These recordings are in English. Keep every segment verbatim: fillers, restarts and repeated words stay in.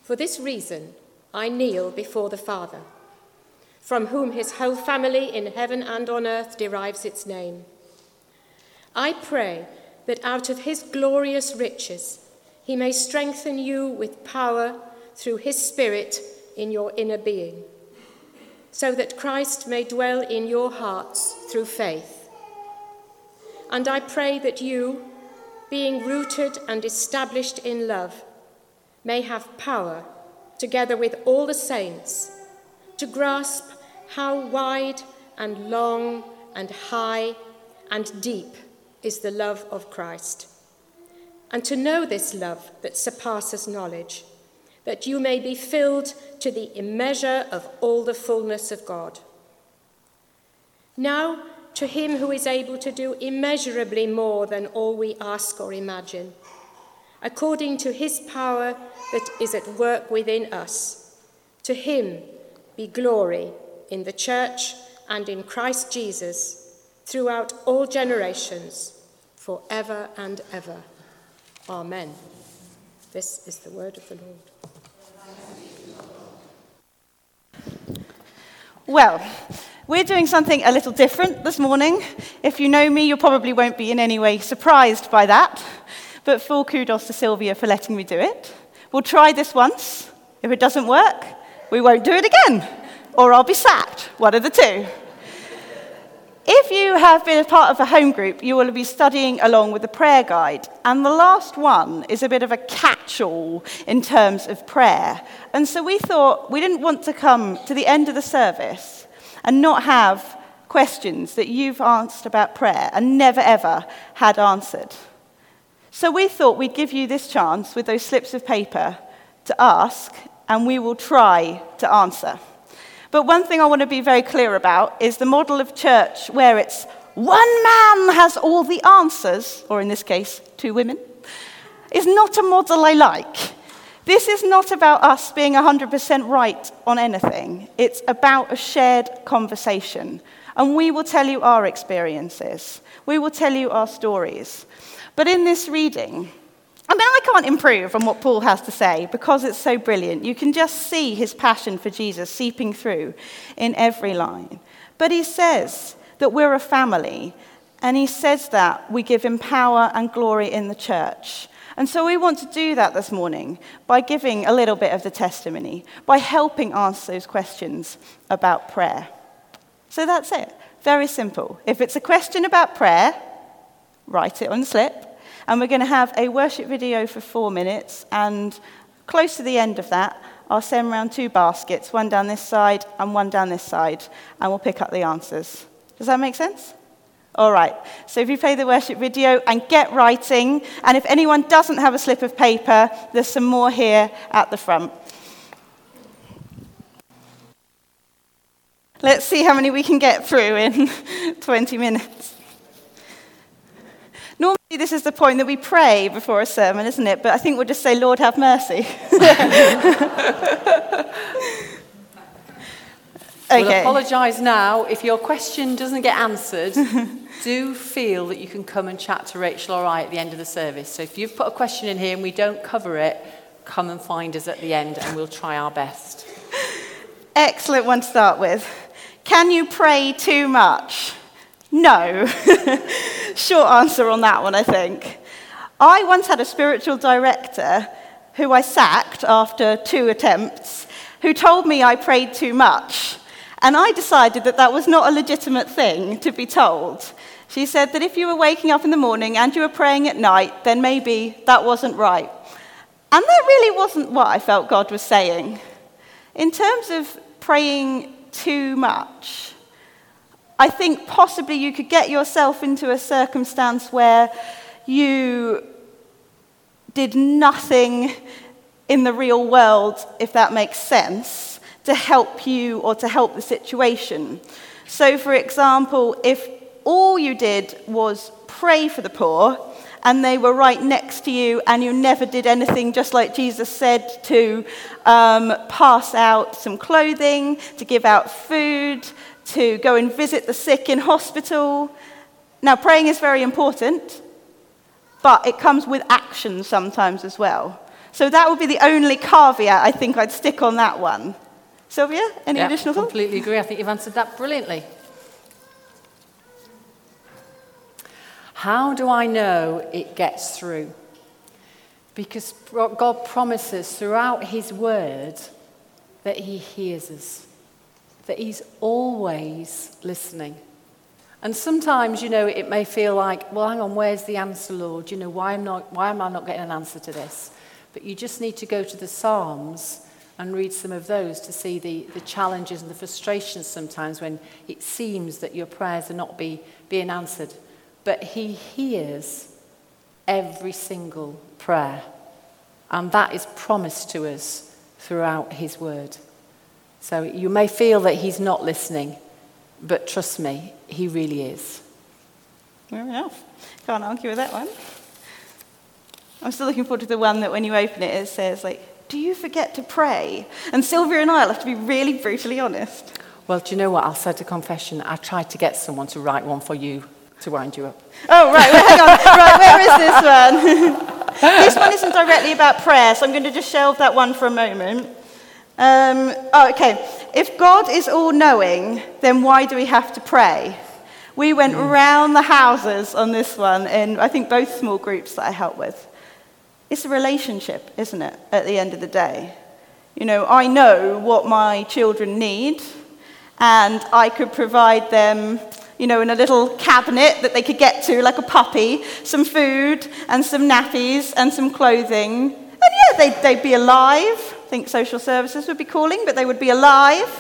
For this reason, I kneel before the Father, from whom his whole family in heaven and on earth derives its name. I pray that out of his glorious riches he may strengthen you with power through his Spirit in your inner being, so that Christ may dwell in your hearts through faith. And I pray that you, being rooted and established in love, may have power, together with all the saints, to grasp how wide and long and high and deep is the love of Christ, and to know this love that surpasses knowledge, that you may be filled to the measure of all the fullness of God. Now, to him who is able to do immeasurably more than all we ask or imagine, according to his power that is at work within us, to him be glory in the church and in Christ Jesus throughout all generations, forever and ever. Amen. This is the word of the Lord. Well, we're doing something a little different this morning. If you know me, you probably won't be in any way surprised by that. But full kudos to Sylvia for letting me do it. We'll try this once. If it doesn't work, we won't do it again. Or I'll be sacked. One of the two. If you have been a part of a home group, you will be studying along with the prayer guide. And the last one is a bit of a catch-all in terms of prayer. And so we thought we didn't want to come to the end of the service and not have questions that you've asked about prayer and never ever had answered. So we thought we'd give you this chance with those slips of paper to ask, and we will try to answer. But one thing I want to be very clear about is the model of church where it's one man has all the answers, or in this case, two women, is not a model I like. This is not about us being one hundred percent right on anything. It's about a shared conversation. And we will tell you our experiences. We will tell you our stories. But in this reading, I mean, I can't improve on what Paul has to say because it's so brilliant. You can just see his passion for Jesus seeping through in every line. But he says that we're a family, and he says that we give him power and glory in the church. And so we want to do that this morning by giving a little bit of the testimony, by helping answer those questions about prayer. So that's it. Very simple. If it's a question about prayer, write it on the slip. And we're going to have a worship video for four minutes, and close to the end of that, I'll send around two baskets, one down this side and one down this side, and we'll pick up the answers. Does that make sense? All right. So if you play the worship video and get writing, and if anyone doesn't have a slip of paper, there's some more here at the front. Let's see how many we can get through in twenty minutes. Normally, this is the point that we pray before a sermon, isn't it? But I think we'll just say, Lord, have mercy. Okay. We'll apologise now. If your question doesn't get answered, do feel that you can come and chat to Rachel or I at the end of the service. So if you've put a question in here and we don't cover it, come and find us at the end and we'll try our best. Excellent one to start with. Can you pray too much? No. Short answer on that one, I think. I once had a spiritual director who I sacked after two attempts, who told me I prayed too much. And I decided that that was not a legitimate thing to be told. She said that if you were waking up in the morning and you were praying at night, then maybe that wasn't right. And that really wasn't what I felt God was saying. In terms of praying too much, I think possibly you could get yourself into a circumstance where you did nothing in the real world, if that makes sense, to help you or to help the situation. So, for example, if all you did was pray for the poor, and they were right next to you, and you never did anything, just like Jesus said, to um, pass out some clothing, to give out food, to go and visit the sick in hospital. Now, praying is very important, but it comes with action sometimes as well. So that would be the only caveat I think I'd stick on that one. Sylvia, any Yeah, additional thoughts? completely agree. I think you've answered that brilliantly. How do I know it gets through? Because God promises throughout his word that he hears us, that he's always listening. And sometimes, you know, it may feel like, well, hang on, where's the answer, Lord? You know, why am, not, why am I not getting an answer to this? But you just need to go to the Psalms and read some of those to see the, the challenges and the frustrations sometimes when it seems that your prayers are not be, being answered. But he hears every single prayer. And that is promised to us throughout his word. So you may feel that he's not listening, but trust me, he really is. Fair enough. Can't argue with that one. I'm still looking forward to the one that when you open it, it says, like, do you forget to pray? And Sylvia and I will have to be really brutally honest. Well, do you know what? I'll say to confession, I tried to get someone to write one for you to wind you up. Oh, right. Well, hang on. Right, where is this one? This one isn't directly about prayer, so I'm going to just shelve that one for a moment. Um, oh, okay. If God is all-knowing, then why do we have to pray? We went mm. round the houses on this one in, I think, both small groups that I help with. It's a relationship, isn't it, at the end of the day? You know, I know what my children need, and I could provide them, you know, in a little cabinet that they could get to, like a puppy, some food and some nappies and some clothing. And yeah, they'd, they'd be alive. I think social services would be calling, but they would be alive.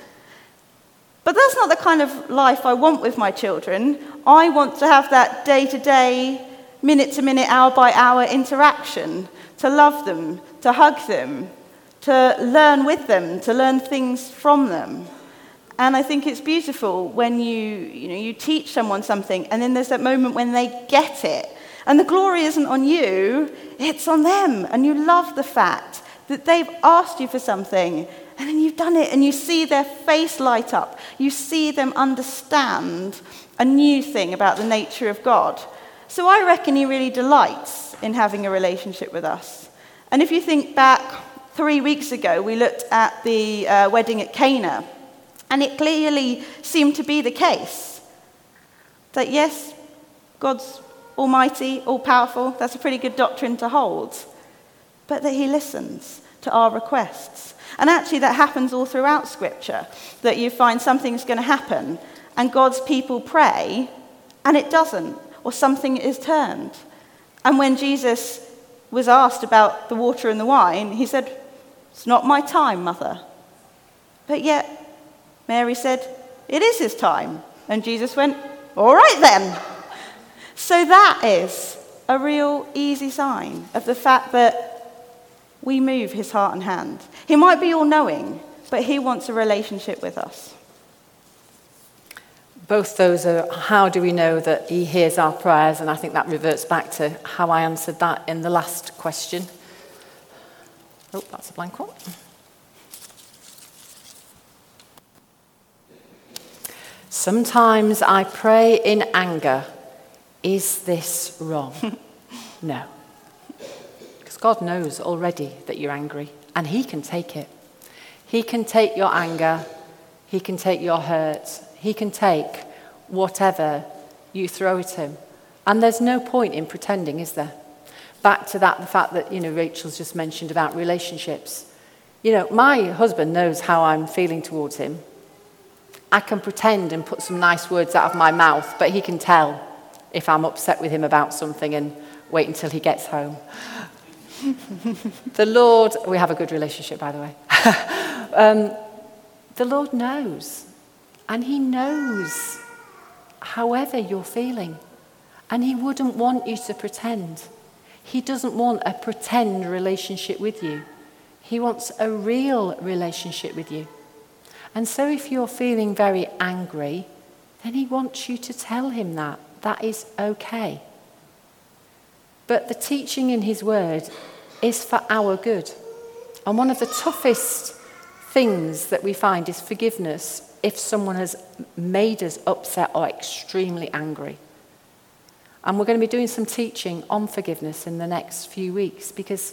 But that's not the kind of life I want with my children. I want to have that day-to-day, minute-to-minute, hour-by-hour interaction, to love them, to hug them, to learn with them, to learn things from them. And I think it's beautiful when you, you know, you teach someone something, and then there's that moment when they get it. And the glory isn't on you, it's on them. And you love the fact that they've asked you for something, and then you've done it, and you see their face light up. You see them understand a new thing about the nature of God. So I reckon he really delights in having a relationship with us. And if you think back three weeks ago, we looked at the uh, wedding at Cana. And it clearly seemed to be the case that, yes, God's almighty, all-powerful, that's a pretty good doctrine to hold, but that he listens to our requests. And actually that happens all throughout Scripture, that you find something's going to happen, and God's people pray, and it doesn't, or something is turned. And when Jesus was asked about the water and the wine, he said, "It's not my time, Mother." But yet, Mary said, "It is his time." And Jesus went, "All right then." So that is a real easy sign of the fact that we move his heart and hand. He might be all-knowing, but he wants a relationship with us. Both those are how do we know that he hears our prayers, and I think that reverts back to how I answered that in the last question. Oh, that's a blank one. Sometimes I pray in anger. Is this wrong? No. Because God knows already that you're angry, and he can take it. He can take your anger. He can take your hurt. He can take whatever you throw at him. And there's no point in pretending, is there? Back to that, the fact that, you know, Rachel's just mentioned about relationships. You know, my husband knows how I'm feeling towards him. I can pretend and put some nice words out of my mouth, but he can tell if I'm upset with him about something and wait until he gets home. The Lord, we have a good relationship, by the way. um, the Lord knows, and he knows however you're feeling, and he wouldn't want you to pretend. He doesn't want a pretend relationship with you. He wants a real relationship with you. And so if you're feeling very angry, then he wants you to tell him that. That is okay. But the teaching in his word is for our good. And one of the toughest things that we find is forgiveness if someone has made us upset or extremely angry. And we're going to be doing some teaching on forgiveness in the next few weeks, because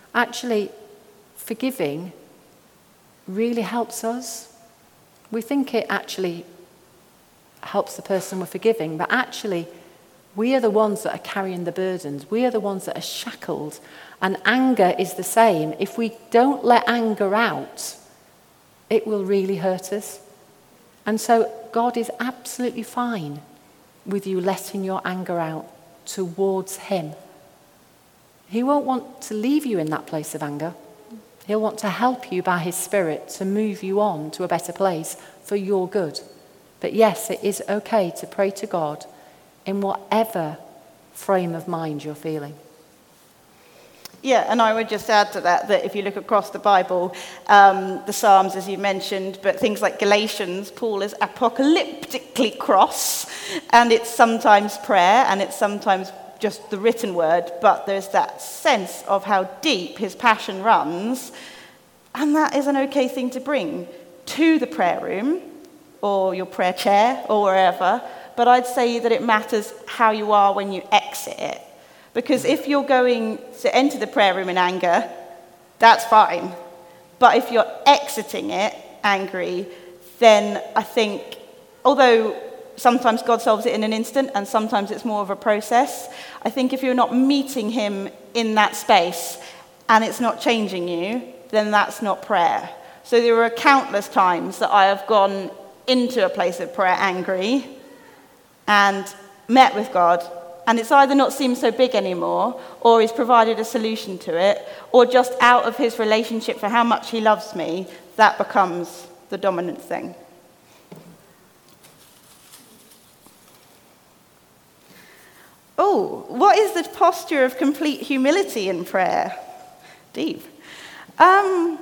Actually, forgiving really helps us. We think it actually helps the person we're forgiving, but actually, we are the ones that are carrying the burdens. We are the ones that are shackled. And anger is the same. If we don't let anger out, it will really hurt us. And so God is absolutely fine with you letting your anger out towards him. He won't want to leave you in that place of anger. He'll want to help you by his Spirit to move you on to a better place for your good. But yes, it is okay to pray to God in whatever frame of mind you're feeling. Yeah, and I would just add to that that if you look across the Bible, um, the Psalms, as you mentioned, but things like Galatians, Paul is apocalyptically cross, and it's sometimes prayer, and it's sometimes just the written word, but there's that sense of how deep his passion runs, and that is an okay thing to bring to the prayer room, or your prayer chair, or wherever, but I'd say that it matters how you are when you exit it. Because if you're going to enter the prayer room in anger, that's fine. But if you're exiting it angry, then I think, although sometimes God solves it in an instant and sometimes it's more of a process, I think if you're not meeting him in that space and it's not changing you, then that's not prayer. So there are countless times that I have gone into a place of prayer angry and met with God, and it's either not seemed so big anymore, or he's provided a solution to it, or just out of his relationship for how much he loves me, that becomes the dominant thing. Oh, what is the posture of complete humility in prayer? Deep. Um,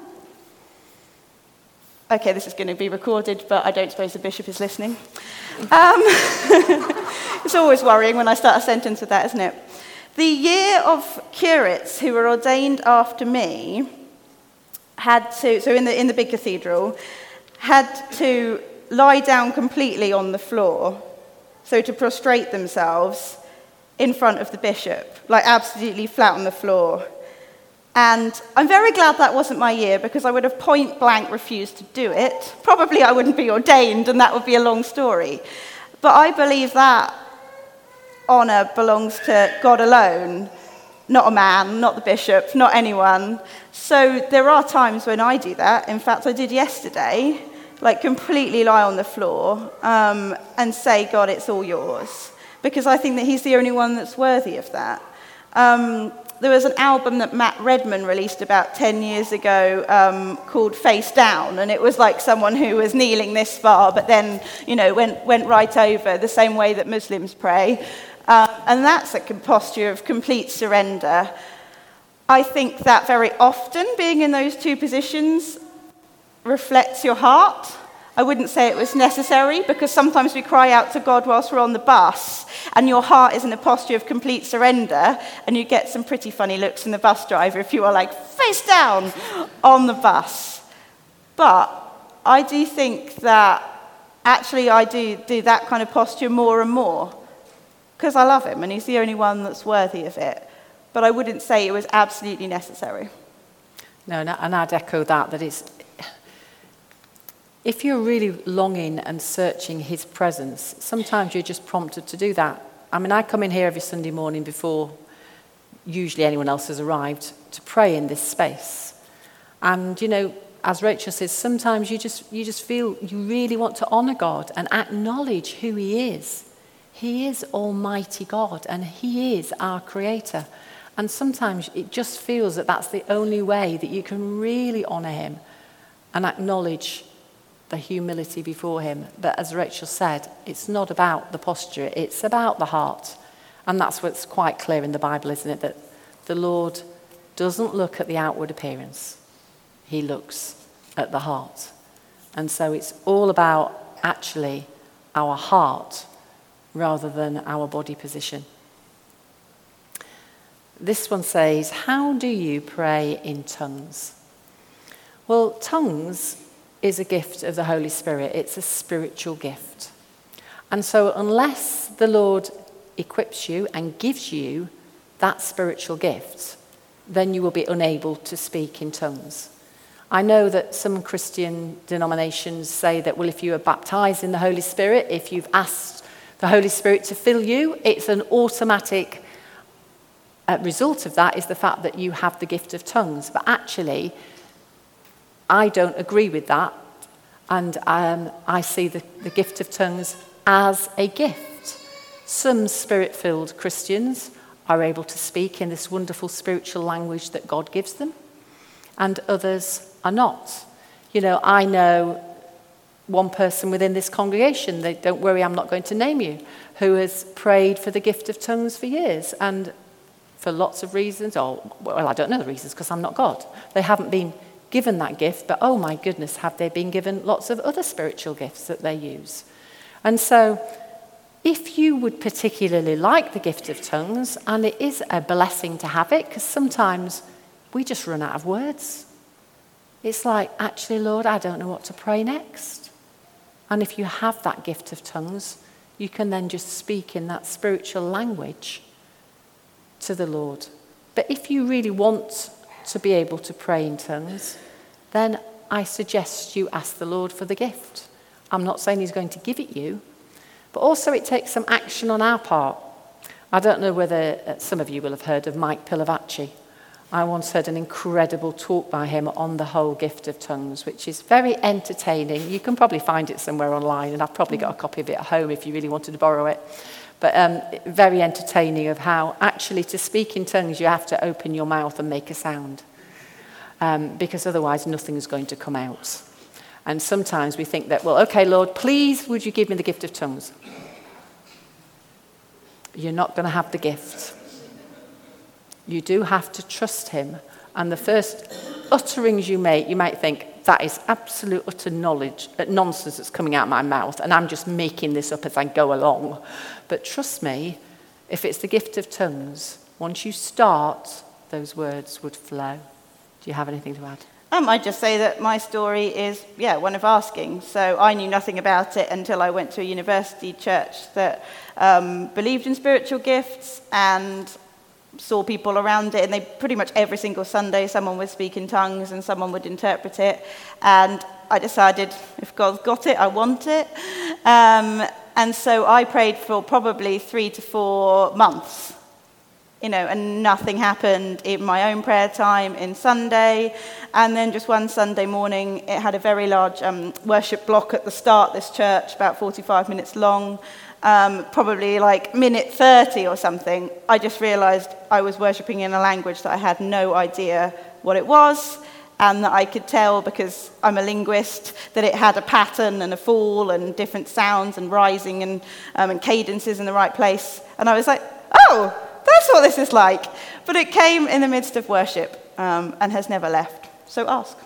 okay, this is going to be recorded, but I don't suppose the bishop is listening. Um, it's always worrying when I start a sentence with that, isn't it? The year of curates who were ordained after me had to, so in the, in the big cathedral, had to lie down completely on the floor, so to prostrate themselves in front of the bishop, like absolutely flat on the floor. And I'm very glad that wasn't my year, because I would have point blank refused to do it. Probably I wouldn't be ordained, and that would be a long story. But I believe that honour belongs to God alone, not a man, not the bishop, not anyone. So there are times when I do that. In fact, I did yesterday, like completely lie on the floor um, and say, God, it's all yours. Because I think that he's the only one that's worthy of that. Um, There was an album that Matt Redman released about ten years ago um, called Face Down, and it was like someone who was kneeling this far, but then, you know, went, went right over, the same way that Muslims pray. Uh, and that's a posture of complete surrender. I think that very often being in those two positions reflects your heart. I wouldn't say it was necessary, because sometimes we cry out to God whilst we're on the bus, and your heart is in a posture of complete surrender, and you get some pretty funny looks from the bus driver if you are like face down on the bus. But I do think that actually I do do that kind of posture more and more, because I love him and he's the only one that's worthy of it. But I wouldn't say it was absolutely necessary. No, and I'd echo that, that it's, if you're really longing and searching his presence, sometimes you're just prompted to do that. I mean, I come in here every Sunday morning before usually anyone else has arrived to pray in this space. And, you know, as Rachel says, sometimes you just you just feel you really want to honour God and acknowledge who he is. He is Almighty God, and he is our creator. And sometimes it just feels that that's the only way that you can really honour him and acknowledge the humility before him. But as Rachel said, it's not about the posture, it's about the heart. And that's what's quite clear in the Bible, isn't it? That the Lord doesn't look at the outward appearance, he looks at the heart. And so it's all about actually our heart rather than our body position. This one says, how do you pray in tongues? Well, tongues is a gift of the Holy Spirit. It's a spiritual gift. And so unless the Lord equips you and gives you that spiritual gift, then you will be unable to speak in tongues. I know that some Christian denominations say that, well, if you are baptized in the Holy Spirit, if you've asked the Holy Spirit to fill you, it's an automatic uh, result of that is the fact that you have the gift of tongues. But actually, I don't agree with that. And um, I see the, the gift of tongues as a gift. Some spirit-filled Christians are able to speak in this wonderful spiritual language that God gives them, and others are not. You know, I know one person within this congregation, they, don't worry, I'm not going to name you, who has prayed for the gift of tongues for years, and for lots of reasons, or, well, I don't know the reasons because I'm not God. They haven't been given that gift, but oh my goodness, have they been given lots of other spiritual gifts that they use. And so, if you would particularly like the gift of tongues, and it is a blessing to have it, because sometimes we just run out of words. It's like, actually, Lord, I don't know what to pray next. And if you have that gift of tongues, you can then just speak in that spiritual language to the Lord. But if you really want to be able to pray in tongues, then I suggest you ask the Lord for the gift. I'm not saying he's going to give it you, but also it takes some action on our part. I don't know whether uh, some of you will have heard of Mike Pilavachi. I once heard an incredible talk by him on the whole gift of tongues, which is very entertaining. You can probably find it somewhere online, and I've probably got a copy of it at home if you really wanted to borrow it. But um, very entertaining of how actually to speak in tongues you have to open your mouth and make a sound, um, because otherwise nothing's going to come out. And sometimes we think that, well, okay, Lord, please would you give me the gift of tongues? You're not going to have the gift. You do have to trust him. And the first utterings you make, you might think, that is absolute utter knowledge, uh, nonsense that's coming out of my mouth, and I'm just making this up as I go along. But trust me, if it's the gift of tongues, once you start, those words would flow. Do you have anything to add? Um, I'd just say that my story is, yeah, one of asking. So I knew nothing about it until I went to a university church that um, believed in spiritual gifts and saw people around it, and they pretty much every single Sunday someone would speak in tongues and someone would interpret it. And I decided, if God's got it, I want it. Um, and so I prayed for probably three to four months. You know, and nothing happened in my own prayer time in Sunday. And then just one Sunday morning, it had a very large um, worship block at the start, this church, about forty-five minutes long, um, probably like minute thirty or something. I just realized I was worshiping in a language that I had no idea what it was, and that I could tell, because I'm a linguist, that it had a pattern and a fall and different sounds and rising and, um, and cadences in the right place. And I was like, oh, that's what this is like. But it came in the midst of worship um, and has never left. So ask.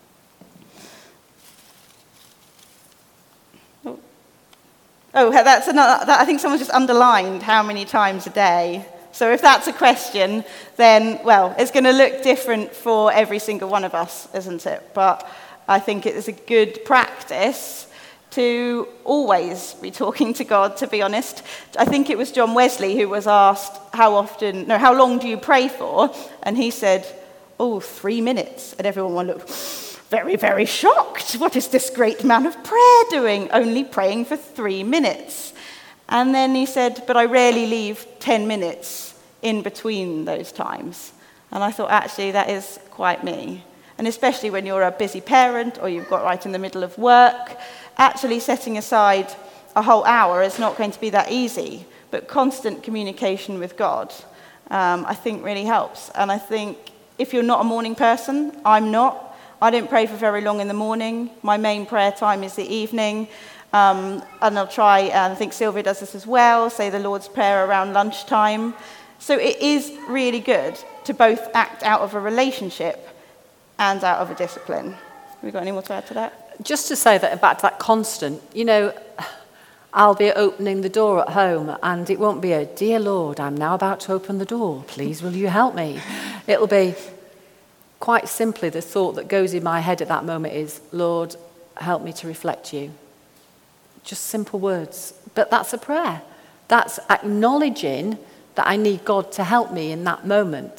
Oh, oh that's another. That, I think someone just underlined how many times a day. So if that's a question, then, well, it's going to look different for every single one of us, isn't it? But I think it is a good practice to always be talking to God, to be honest. I think it was John Wesley who was asked, how often, no, how long do you pray for? And he said, oh, three minutes. And everyone looked very, very shocked. What is this great man of prayer doing? Only praying for three minutes. And then he said, but I rarely leave ten minutes in between those times. And I thought, actually, that is quite me. And especially when you're a busy parent or you've got right in the middle of work, actually setting aside a whole hour is not going to be that easy. But constant communication with God, um, I think, really helps. And I think if you're not a morning person, I'm not. I don't pray for very long in the morning. My main prayer time is the evening. Um, and I'll try, and I think Sylvia does this as well, say the Lord's Prayer around lunchtime. So it is really good to both act out of a relationship and out of a discipline. Have we got any more to add to that? Just to say that, back to that constant, you know, I'll be opening the door at home and it won't be a, dear Lord, I'm now about to open the door. Please, will you help me? It'll be quite simply the thought that goes in my head at that moment is, Lord, help me to reflect you. Just simple words. But that's a prayer. That's acknowledging that I need God to help me in that moment.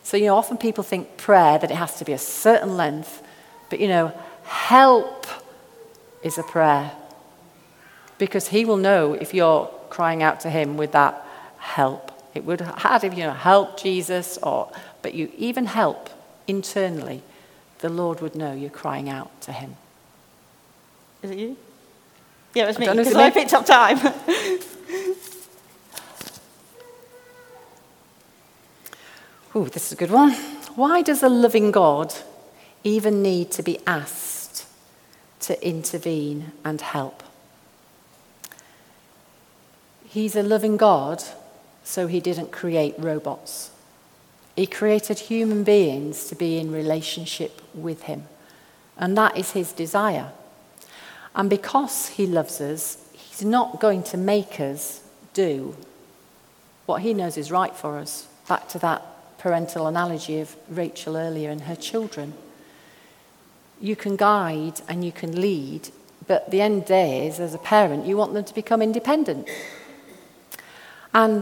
So, you know, often people think prayer, that it has to be a certain length. But, you know, help is a prayer. Because he will know if you're crying out to him with that help. It would have, you know, help Jesus, or but you even help internally, the Lord would know you're crying out to him. Is it you? Yeah, it was I me, don't know if because it I me. picked up time. Ooh, this is a good one. Why does a loving God even need to be asked to intervene and help? He's a loving God, so he didn't create robots. He created human beings to be in relationship with him. And that is his desire. And because he loves us, he's not going to make us do what he knows is right for us. Back to that parental analogy of Rachel earlier and her children. You can guide and you can lead, but the end day is, as a parent, you want them to become independent. And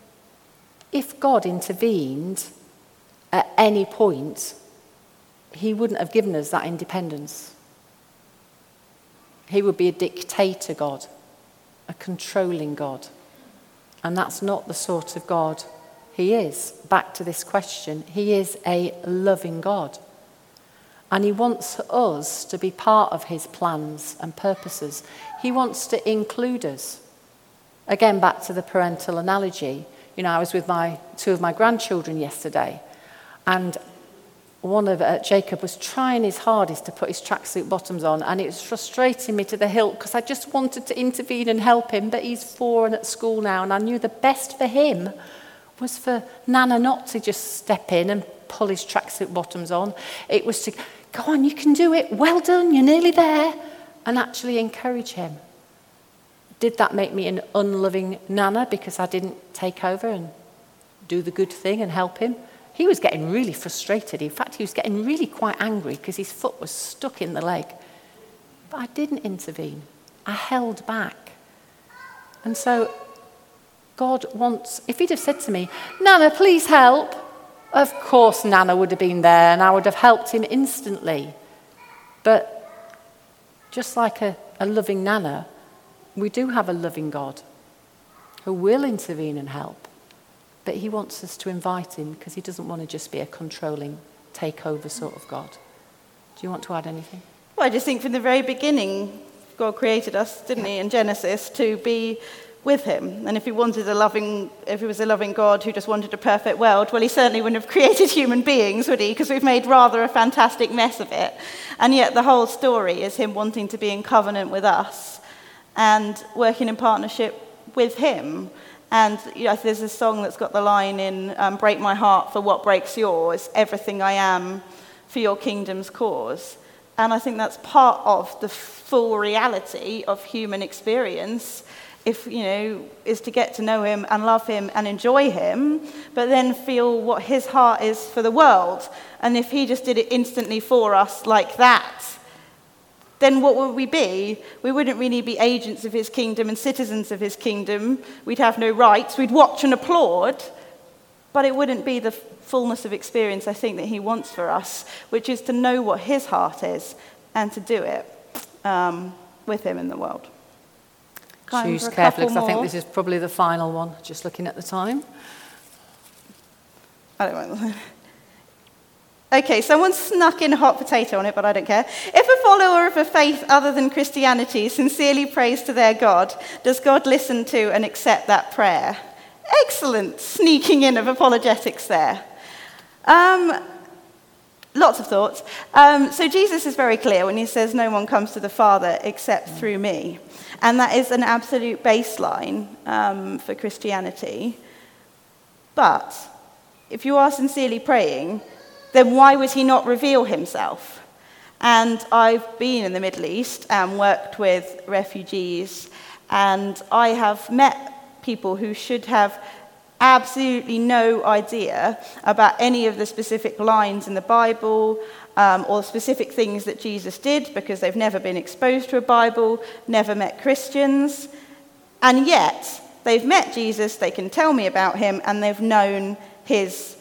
if God intervened at any point, he wouldn't have given us that independence. He would be a dictator God, a controlling God. And that's not the sort of God he is. Back to this question, he is a loving God. And he wants us to be part of his plans and purposes. He wants to include us. Again, back to the parental analogy. You know, I was with my two of my grandchildren yesterday, and one of uh, Jacob was trying his hardest to put his tracksuit bottoms on, and it was frustrating me to the hilt because I just wanted to intervene and help him, but he's four and at school now, and I knew the best for him was for Nana not to just step in and pull his tracksuit bottoms on. It was to, go on, you can do it, well done, you're nearly there, and actually encourage him. Did that make me an unloving Nana because I didn't take over and do the good thing and help him? He was getting really frustrated. In fact, he was getting really quite angry because his foot was stuck in the leg. But I didn't intervene. I held back. And so God wants, if he'd have said to me, Nana, please help, of course Nana would have been there and I would have helped him instantly. But just like a, a loving Nana, we do have a loving God who will intervene and help. But he wants us to invite him because he doesn't want to just be a controlling, takeover sort of God. Do you want to add anything? Well, I just think from the very beginning, God created us, didn't he, in Genesis, to be with him. And if he wanted a loving, if he was a loving God who just wanted a perfect world, well, he certainly wouldn't have created human beings, would he? Because we've made rather a fantastic mess of it. And yet the whole story is him wanting to be in covenant with us and working in partnership with him. And you know, there's a song that's got the line in um, Break My Heart for What Breaks Yours, everything I am for your kingdom's cause. And I think that's part of the full reality of human experience, if, you know, is to get to know him and love him and enjoy him, but then feel what his heart is for the world. And if he just did it instantly for us like that, then what would we be? We wouldn't really be agents of his kingdom and citizens of his kingdom. We'd have no rights. We'd watch and applaud, but it wouldn't be the fullness of experience I think that he wants for us, which is to know what his heart is and to do it um, with him in the world. Time Choose for a carefully, couple because I think more. this is probably the final one, just looking at the time. I don't know. Okay, someone snuck in a hot potato on it, but I don't care. If a follower of a faith other than Christianity sincerely prays to their God, does God listen to and accept that prayer? Excellent sneaking in of apologetics there. Um, lots of thoughts. Um, so Jesus is very clear when he says no one comes to the Father except through me. And that is an absolute baseline um, for Christianity. But if you are sincerely praying, then why would he not reveal himself? And I've been in the Middle East and worked with refugees, and I have met people who should have absolutely no idea about any of the specific lines in the Bible um, or specific things that Jesus did because they've never been exposed to a Bible, never met Christians, and yet they've met Jesus, they can tell me about him, and they've known his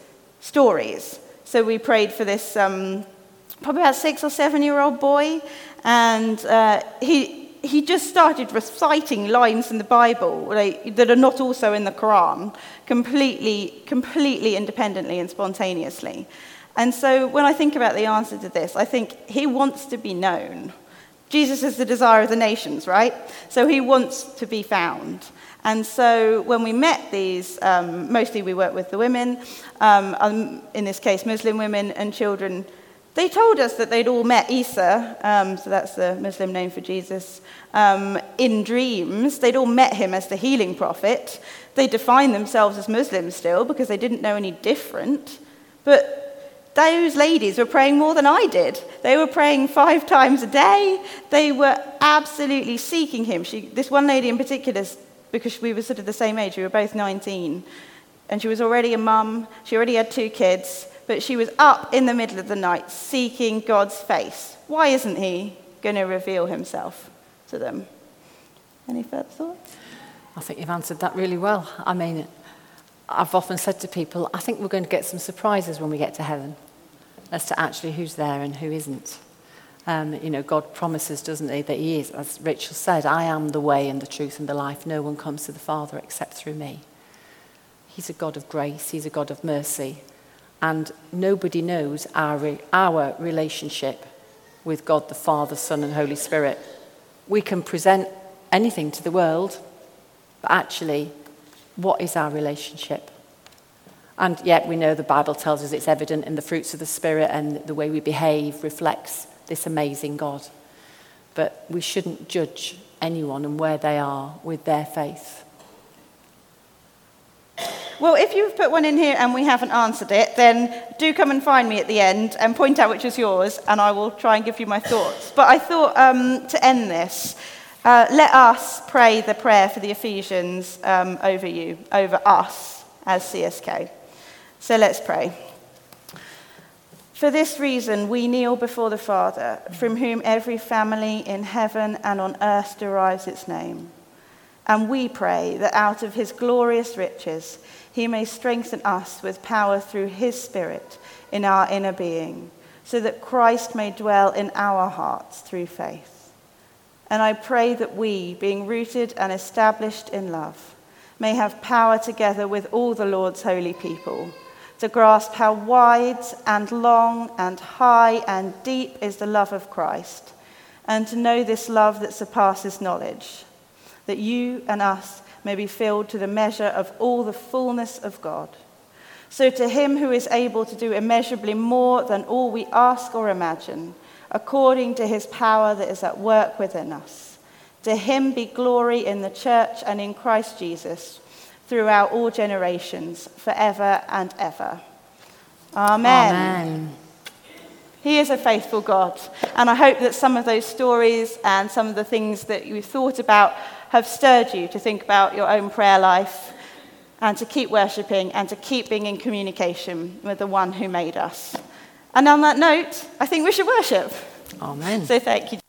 stories. So we prayed for this um, probably about six or seven-year-old boy, and uh, he he just started reciting lines in the Bible like, that are not also in the Quran, completely, completely independently and spontaneously. And so when I think about the answer to this, I think he wants to be known. Jesus is the desire of the nations, right? So he wants to be found. And so when we met these, um, mostly we work with the women, um, um, in this case Muslim women and children, they told us that they'd all met Isa, um, so that's the Muslim name for Jesus, um, in dreams. They'd all met him as the healing prophet. They defined themselves as Muslims still because they didn't know any different. But those ladies were praying more than I did. They were praying five times a day. They were absolutely seeking him. She, this one lady in particular, because we were sort of the same age, we were both nineteen, and she was already a mum. She already had two kids. But she was up in the middle of the night seeking God's face. Why isn't he going to reveal himself to them? Any further thoughts? I think you've answered that really well. I mean, I've often said to people, I think we're going to get some surprises when we get to heaven as to actually who's there and who isn't. Um, you know, God promises, doesn't he, that he is, as Rachel said, I am the way and the truth and the life. No one comes to the Father except through me. He's a God of grace. He's a God of mercy. And nobody knows our, re- our relationship with God the Father, Son and Holy Spirit. We can present anything to the world, but actually, what is our relationship? And yet we know the Bible tells us it's evident in the fruits of the Spirit, and the way we behave reflects this amazing God. But we shouldn't judge anyone and where they are with their faith. Well, if you've put one in here and we haven't answered it, then do come and find me at the end and point out which is yours, and I will try and give you my thoughts. But I thought um, to end this, uh, let us pray the prayer for the Ephesians um, over you, over us as C S K. So let's pray. For this reason, we kneel before the Father, from whom every family in heaven and on earth derives its name. And we pray that out of his glorious riches, he may strengthen us with power through his Spirit in our inner being, so that Christ may dwell in our hearts through faith. And I pray that we, being rooted and established in love, may have power together with all the Lord's holy people to grasp how wide and long and high and deep is the love of Christ, and to know this love that surpasses knowledge, that you and us may be filled to the measure of all the fullness of God. So to him who is able to do immeasurably more than all we ask or imagine, according to his power that is at work within us, to him be glory in the church and in Christ Jesus, throughout all generations, forever and ever. Amen. Amen. He is a faithful God, and I hope that some of those stories and some of the things that you've thought about have stirred you to think about your own prayer life and to keep worshipping and to keep being in communication with the one who made us. And on that note, I think we should worship. Amen. So thank you.